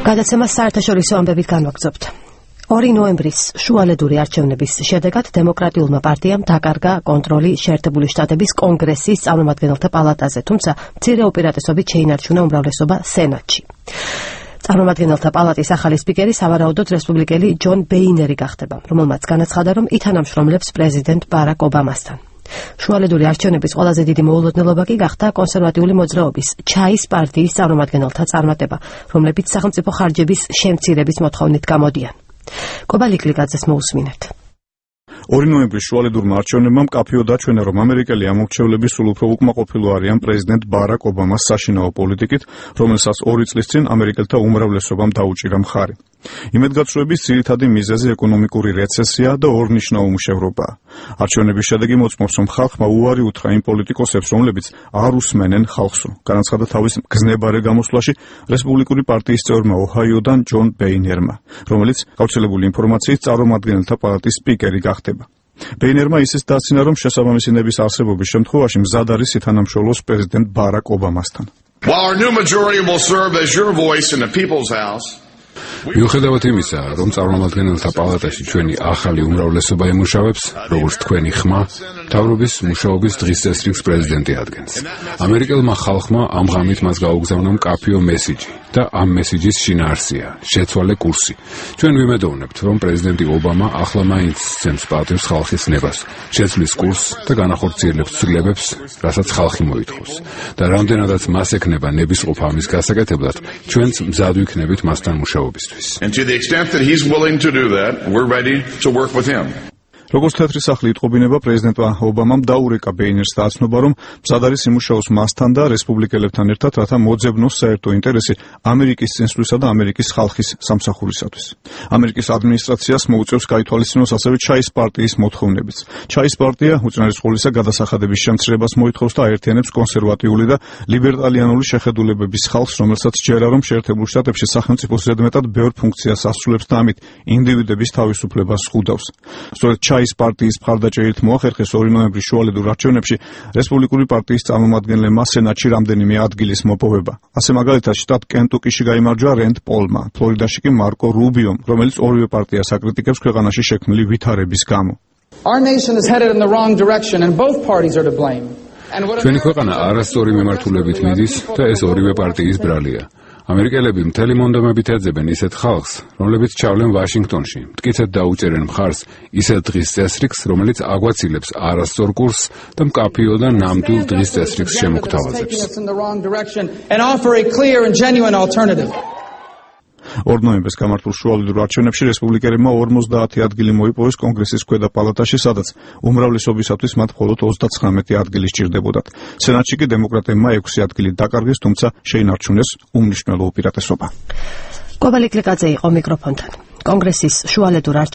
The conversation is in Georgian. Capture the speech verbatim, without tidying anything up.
გადაცემას საერთაშორისო ამბებით განვაგრძობთ. ორი ნოემბრის შუალედური არჩევნების შედეგად დემოკრატიულმა პარტიამ დაკარგა კონტროლი შეერთებული შტატების კონგრესის წარმომადგენელთა პალატაზე, თუმცა მცირე უპირატესობით შეინარჩუნა უმრავლესობა სენატში. წარმომადგენელთა პალატის ახალი სპიკერი სავარაუდოდ რესპუბლიკელი ჯონ ბეინერი გახდება, რომელმაც განაცხადა, რომ ითანამშრომლებს პრეზიდენტ ბარაკ ობამასთან. შუალედური არჩევნების ყველაზე დიდი მოულოდნელობა კი გახდა კონსერვატიული მოძრაობის ჩაის პარტიის წარმომადგენელთა წარმატება, რომლებიც სახელმწიფო ხარჯების შემცირების მოთხოვნით გამოდიან. კობალიკლიკაძეს მოусმინეთ. ორი ნოემბრის შუალედურმა არჩევნებმა მკაფიო დაჩვენა, რომ ამერიკელი ამორჩევლები სულ უფრო უკმაყოფილო არიან პრეზიდენტ ბარაკ ობამას საშინაო პოლიტიკით, რომელსაც ორი წლის წინ ამერიკელთა უმრავლესობამ დაუჭირა მხარი. იმედგაცრუების ძირითადი მიზეზი ეკონომიკური რეცესია და ორნიშნაო უმუშევრობაა. არჩევნების შედეგი მოწმობს, რომ ხალხმა უარი უთხრა იმ პოლიტიკოსებს, რომლებიც არ უსმენენ ხალხს, განაცხადა თავის მგზნებარე გამოსვლაში რესპუბლიკური პარტიის წევრმა ოჰაიოდან ჯონ ბეინერმა, რომელიც გავრცელებული ინფორმაციით წარმომადგენელთა პალატის სპიკერი გახდება. ბეინერმა ისიც დაასცინა, რომ შესაბამისი ნების არსებობის შემთხვევაში მზად არის ითანამშრომლოს პრეზიდენტ ბარაკ ობამასთან. მიუხედავად იმისა, რომ წარმომადგენელთა პალატაში ჩვენი ახალი უმრავლესობა ემუშავებს, როგორც თქვენი ხმა, მთავრობის მუშაობის დღის წესრიგს პრეზიდენტი ადგენს. ამერიკელმა ხალხმა ამ ღამით მას გაუგზავნა მკაფიო მესიჯი და ამ მესიჯის შინაარსია შეცვალე კურსი. ჩვენ ვიმედოვნებთ, რომ პრეზიდენტი ობამა ახლა მაინც სცემს პატივს ხალხის ნებას, შეცვლის კურსს და განახორციელებს ცვლილებებს, რასაც ხალხი მოითხოვს. და რამდენადაც მას ექნება ნებისყოფა ამის გასაკეთებლად, ჩვენც მზად ვიქნებით მასთან მუშაობისთვის. And to the extent that he's willing to do that, we're ready to work with him. როგორც თეთრი სახლი იტყობინება, პრეზიდენტმა ობამამ დაურეკა ბეინერს და აცნობა, რომ მზად არის იმუშაოს მასთან და რესპუბლიკელებთან ერთად, რათა მოძებნოს საერთო ინტერესი ამერიკის წინსვლისა და ამერიკის ხალხის სამსახურისათვის. ამერიკის ადმინისტრაციას მოუწევს გაითვალისწინოს ასევე ჩაის პარტიის მოთხოვნებიც. ჩაის პარტია უწინარესყოლისა გადასახადების შემცირებას მოითხოვს და აერთიანებს კონსერვატიული და ლიბერტალიანული შეხედულებების ხალხს, რომელსაც ჯერა, რომ შეერთებულ შტატებში სახელმწიფო ზედმეტად ბევრ ფუნქციას ასრულებს და ამით ინდივიდების თავისუფლებას ზღუდავს. სწორედ ჩაის პარტიის მხარდაჭერით მოახერხეს ორი ნოემბრის შუალედურ არჩევნებში რესპუბლიკური პარტიის წარმომადგენლებმა სენატში რამდენიმე ადგილის მოპოვება. ასე მაგალითად შტატ კენტუკიში გაიმარჯვა რენდ პოლმა, ფლორიდაში კი მარკო რუბიომ, რომელიც ორივე პარტიას აკრიტიკებს ქვეყანაში შექმნილი ვითარების გამო. ჩვენი ქვეყანა არასწორი მიმართულებით მიდის და ეს ორივე პარტიის ბრალია. ამერიკელები მთელი მონდომებით ეძებენ ისეთ ხალხს, რომლებიც ჩავლენ ვაშინგტონში, მტკიცედ დაუჭერენ მხარს ისეთ დღის წესრიგს, რომელიც აგვაცილებს არასწორ კურსს და მკაფიო და ნამდვილ დღის წესრიგს შემოგთავაზებს. ორ ნოემბერს გამართულ შუალედურ არჩევნებში რესპუბლიკელებმა ორმოცდაათი ადგილი მოიპოვეს კონგრესის ქვედა პალატაში, სადაც უმრავლესობისათვის მათ მხოლოდ ოცდაცხრამეტი ადგილი სჭირდებოდათ. სენატში კი დემოკრატებმა ექვსი ადგილი დაკარგეს, თუმცა შეინარჩუნეს უმნიშვნელო უპირატესობა. კობალიკლიკაძე იყო მიკროფონთან. კონგრესის შუალედურ